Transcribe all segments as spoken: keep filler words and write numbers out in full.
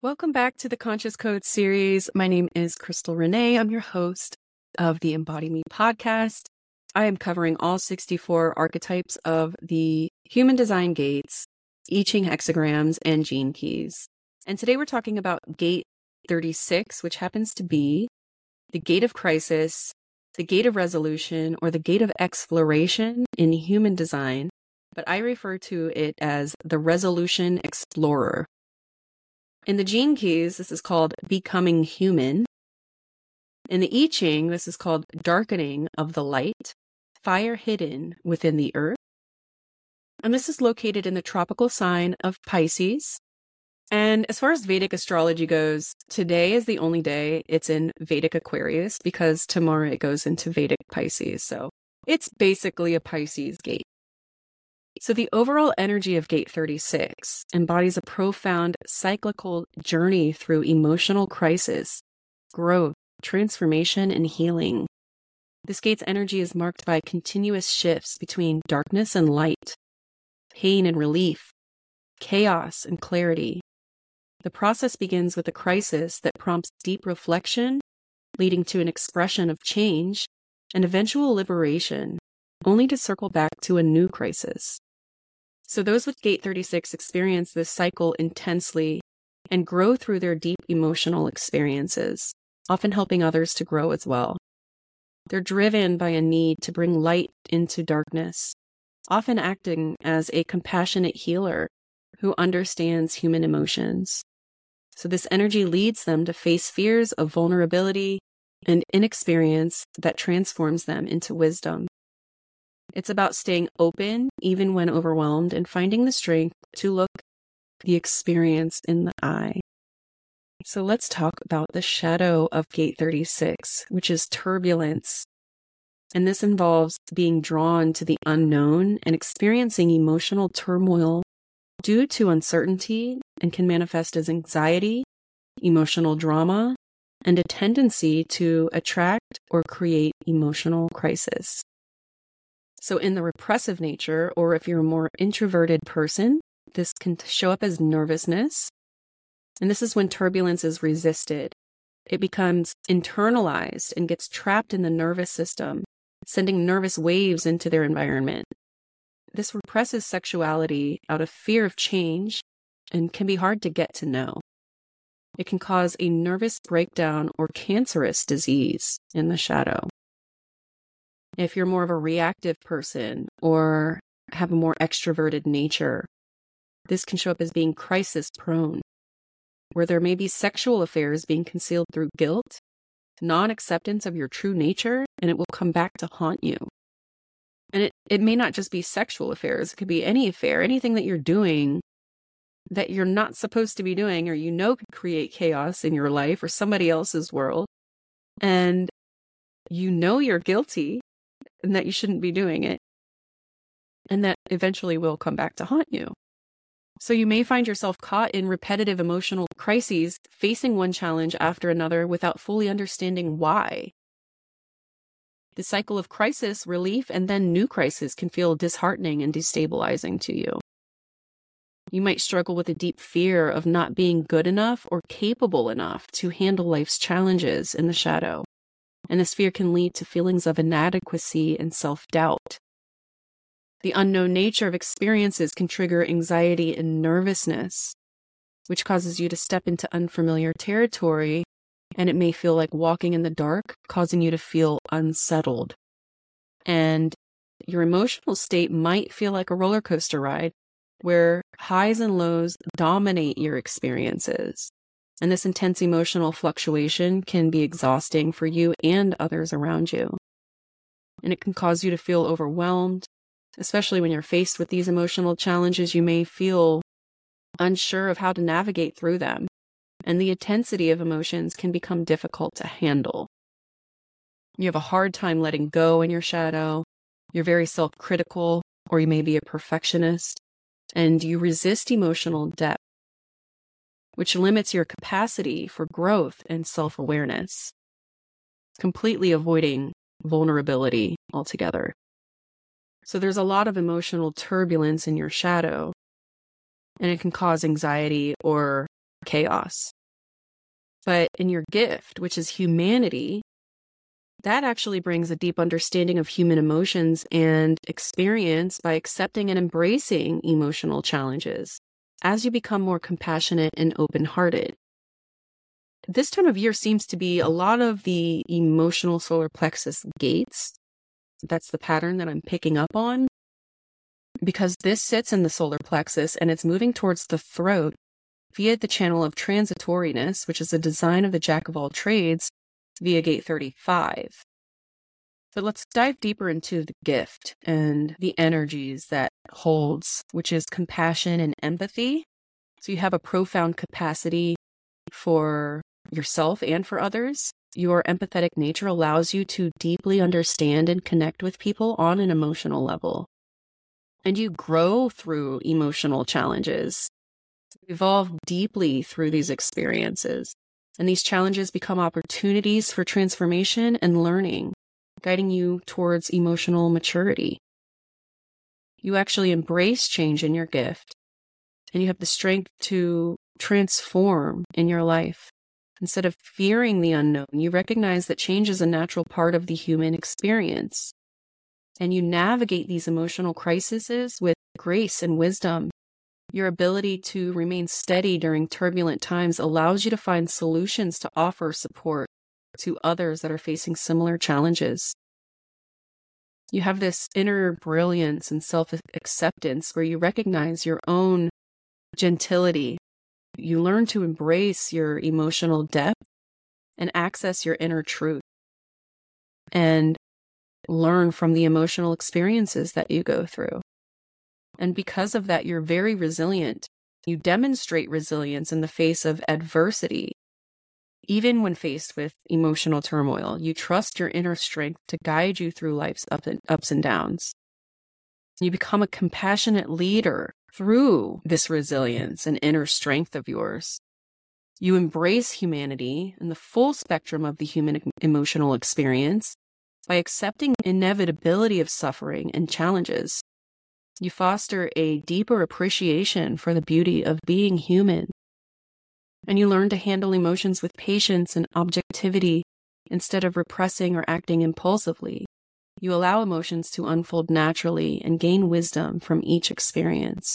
Welcome back to the Conscious Code series. My name is Crystal Renee. I'm your host of the Embody Me podcast. I am covering all sixty-four archetypes of the human design gates, I Ching hexagrams, and gene keys. And today we're talking about gate thirty-six, which happens to be the gate of crisis, the gate of resolution, or the gate of exploration in human design. But I refer to it as the Resolution Explorer. In the gene keys, this is called Becoming Human. In the I Ching, this is called Darkening of the Light, Fire Hidden Within the Earth. And this is located in the tropical sign of Pisces. And as far as Vedic astrology goes, today is the only day it's in Vedic Aquarius because tomorrow it goes into Vedic Pisces. So it's basically a Pisces gate. So the overall energy of gate thirty-six embodies a profound cyclical journey through emotional crisis, growth, transformation, and healing. This gate's energy is marked by continuous shifts between darkness and light, pain and relief, chaos and clarity. The process begins with a crisis that prompts deep reflection, leading to an expression of change and eventual liberation, only to circle back to a new crisis. So those with gate thirty-six experience this cycle intensely and grow through their deep emotional experiences, often helping others to grow as well. They're driven by a need to bring light into darkness, often acting as a compassionate healer who understands human emotions. So this energy leads them to face fears of vulnerability and inexperience that transforms them into wisdom. It's about staying open, even when overwhelmed, and finding the strength to look the experience in the eye. So let's talk about the shadow of gate thirty-six, which is turbulence. And this involves being drawn to the unknown and experiencing emotional turmoil due to uncertainty and can manifest as anxiety, emotional drama, and a tendency to attract or create emotional crisis. So in the repressive nature, or if you're a more introverted person, this can show up as nervousness. And this is when turbulence is resisted. It becomes internalized and gets trapped in the nervous system, sending nervous waves into their environment. This represses sexuality out of fear of change and can be hard to get to know. It can cause a nervous breakdown or cancerous disease in the shadow. If you're more of a reactive person or have a more extroverted nature, this can show up as being crisis prone, where there may be sexual affairs being concealed through guilt, non-acceptance of your true nature, and it will come back to haunt you. And it, it may not just be sexual affairs. It could be any affair, anything that you're doing that you're not supposed to be doing, or you know could create chaos in your life or somebody else's world. And you know you're guilty and that you shouldn't be doing it. And that eventually will come back to haunt you. So you may find yourself caught in repetitive emotional crises, facing one challenge after another without fully understanding why. The cycle of crisis, relief, and then new crisis can feel disheartening and destabilizing to you. You might struggle with a deep fear of not being good enough or capable enough to handle life's challenges in the shadow. And this fear can lead to feelings of inadequacy and self-doubt. The unknown nature of experiences can trigger anxiety and nervousness, which causes you to step into unfamiliar territory, and it may feel like walking in the dark, causing you to feel unsettled. And your emotional state might feel like a roller coaster ride, where highs and lows dominate your experiences. And this intense emotional fluctuation can be exhausting for you and others around you. And it can cause you to feel overwhelmed, especially when you're faced with these emotional challenges. You may feel unsure of how to navigate through them, and the intensity of emotions can become difficult to handle. You have a hard time letting go in your shadow. You're very self-critical, or you may be a perfectionist, and you resist emotional depth, which limits your capacity for growth and self-awareness, completely avoiding vulnerability altogether. So there's a lot of emotional turbulence in your shadow, and it can cause anxiety or chaos. But in your gift, which is humanity, that actually brings a deep understanding of human emotions and experience by accepting and embracing emotional challenges as you become more compassionate and open-hearted. This time of year seems to be a lot of the emotional solar plexus gates. That's the pattern that I'm picking up on, because this sits in the solar plexus and it's moving towards the throat via the channel of transitoriness, which is a design of the jack of all trades, via gate thirty-five. But let's dive deeper into the gift and the energies that holds, which is compassion and empathy. So you have a profound capacity for yourself and for others. Your empathetic nature allows you to deeply understand and connect with people on an emotional level. And you grow through emotional challenges, evolve deeply through these experiences. And these challenges become opportunities for transformation and learning, guiding you towards emotional maturity. You actually embrace change in your gift, and you have the strength to transform in your life. Instead of fearing the unknown, you recognize that change is a natural part of the human experience. And you navigate these emotional crises with grace and wisdom. Your ability to remain steady during turbulent times allows you to find solutions to offer support to others that are facing similar challenges. You have this inner brilliance and self-acceptance where you recognize your own gentility. You learn to embrace your emotional depth and access your inner truth and learn from the emotional experiences that you go through. And because of that, you're very resilient. You demonstrate resilience in the face of adversity. Even when faced with emotional turmoil, you trust your inner strength to guide you through life's up and, ups and downs. You become a compassionate leader through this resilience and inner strength of yours. You embrace humanity and the full spectrum of the human emotional experience by accepting the inevitability of suffering and challenges. You foster a deeper appreciation for the beauty of being human. And you learn to handle emotions with patience and objectivity instead of repressing or acting impulsively. You allow emotions to unfold naturally and gain wisdom from each experience.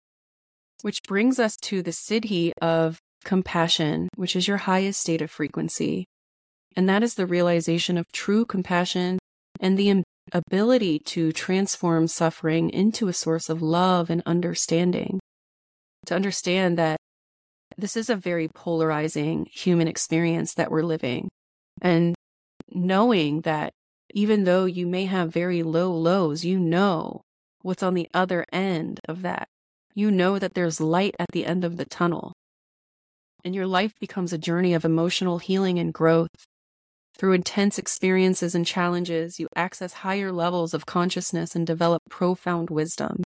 Which brings us to the siddhi of compassion, which is your highest state of frequency. And that is the realization of true compassion and the ability to transform suffering into a source of love and understanding. To understand that this is a very polarizing human experience that we're living. And knowing that even though you may have very low lows, you know what's on the other end of that. You know that there's light at the end of the tunnel. And your life becomes a journey of emotional healing and growth. Through intense experiences and challenges, you access higher levels of consciousness and develop profound wisdom.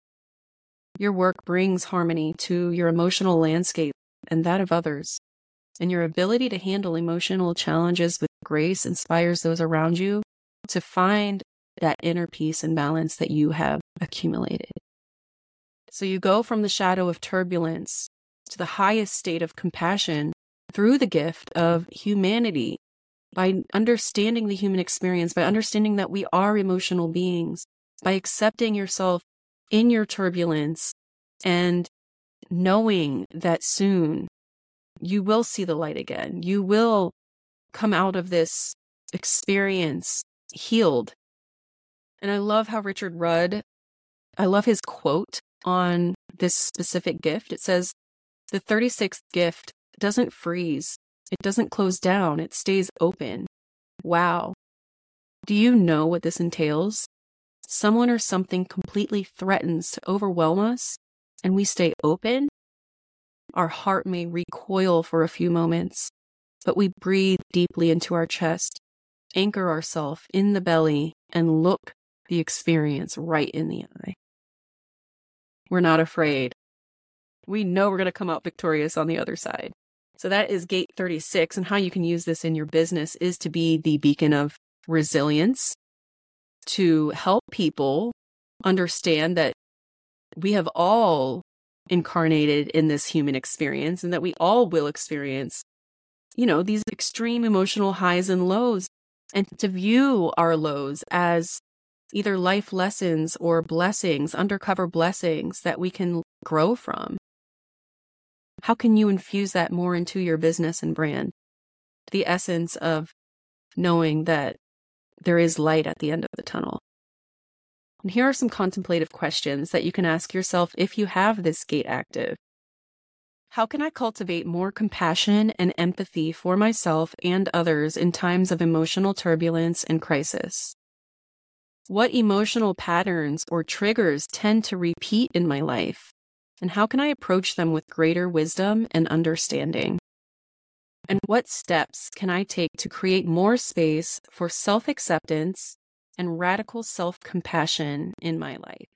Your work brings harmony to your emotional landscape and that of others. And your ability to handle emotional challenges with grace inspires those around you to find that inner peace and balance that you have accumulated. So you go from the shadow of turbulence to the highest state of compassion through the gift of humanity, by understanding the human experience, by understanding that we are emotional beings, by accepting yourself in your turbulence and knowing that soon you will see the light again. You will come out of this experience healed. And I love how Richard Rudd, I love his quote on this specific gift. It says, the thirty-sixth gift doesn't freeze. It doesn't close down. It stays open. Wow. Do you know what this entails? Someone or something completely threatens to overwhelm us, and we stay open. Our heart may recoil for a few moments, but we breathe deeply into our chest, anchor ourselves in the belly, and look the experience right in the eye. We're not afraid. We know we're going to come out victorious on the other side. So that is gate thirty-six, and how you can use this in your business is to be the beacon of resilience, to help people understand that we have all incarnated in this human experience and that we all will experience, you know, these extreme emotional highs and lows, and to view our lows as either life lessons or blessings, undercover blessings that we can grow from. How can you infuse that more into your business and brand? The essence of knowing that there is light at the end of the tunnel. And here are some contemplative questions that you can ask yourself if you have this gate active. How can I cultivate more compassion and empathy for myself and others in times of emotional turbulence and crisis? What emotional patterns or triggers tend to repeat in my life? And how can I approach them with greater wisdom and understanding? And what steps can I take to create more space for self-acceptance and radical self-compassion in my life?